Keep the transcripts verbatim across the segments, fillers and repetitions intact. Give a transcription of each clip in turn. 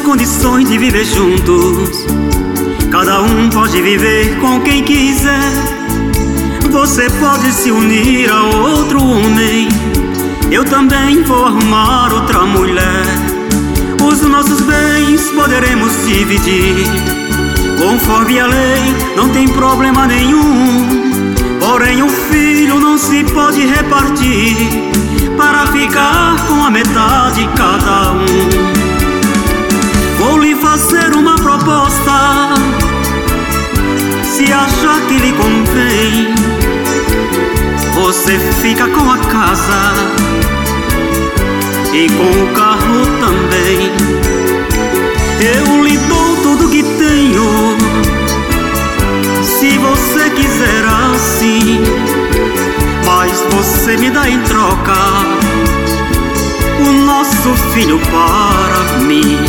condições de viver juntos. Cada um pode viver com quem quiser. Você pode se unir a outro homem, eu também vou arrumar outra mulher. Os nossos bens poderemos dividir, conforme a lei, não tem problema nenhum. Porém o filho não se pode repartir, para ficar com a metade cada um. Vou lhe fazer uma proposta, se achar que lhe convém, você fica com a casa e com o carro também. Eu lhe dou tudo que tenho, se você quiser assim, mas você me dá em troca o nosso filho para mim.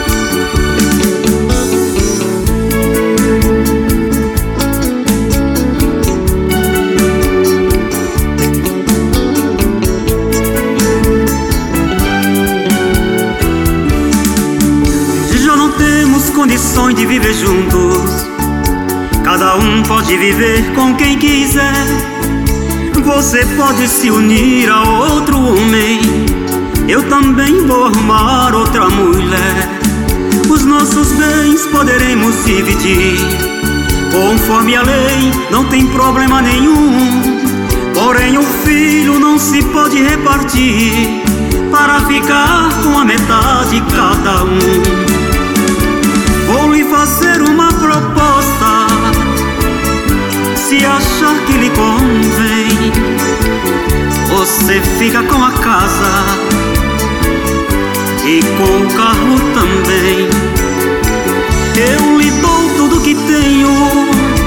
Já não temos condições de viver juntos, cada um pode viver com quem quiser. Você pode se unir a outro homem, eu também vou arrumar outra mulher. Os nossos bens poderemos dividir, conforme a lei, não tem problema nenhum. Porém o filho não se pode repartir, para ficar com a metade cada um. Vou lhe fazer uma proposta, se achar que lhe convém, você fica com a casa e com o carro também. Eu lhe dou tudo que tenho,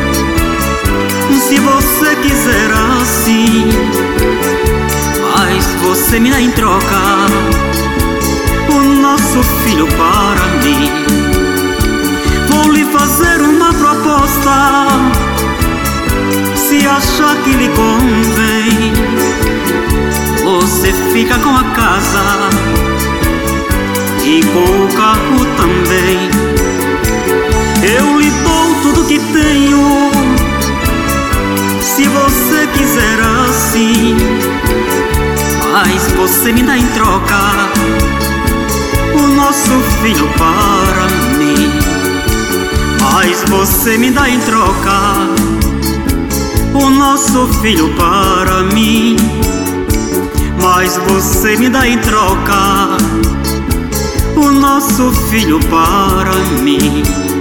se você quiser assim, mas você me dá em troca o nosso filho para mim. Vou lhe fazer uma proposta, se achar que lhe convém, você fica com a casa e com o carro também. Eu lhe dou tudo que tenho, se você quiser assim, mas você me dá em troca o nosso filho para mim. Mas você me dá em troca o nosso filho para mim. Mas você me dá em troca o nosso filho para mim.